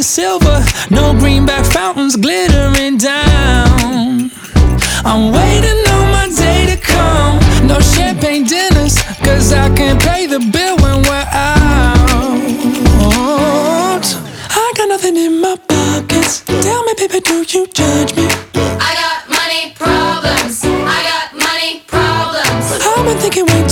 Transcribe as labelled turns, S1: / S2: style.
S1: silver, no greenback fountains glittering down. I'm waiting on my day to come. No champagne dinners, cause I can't pay the bill when we're out. I got nothing in my pockets. Tell me, baby, do you judge me?
S2: I got money problems. I got money problems.
S1: I've been thinking way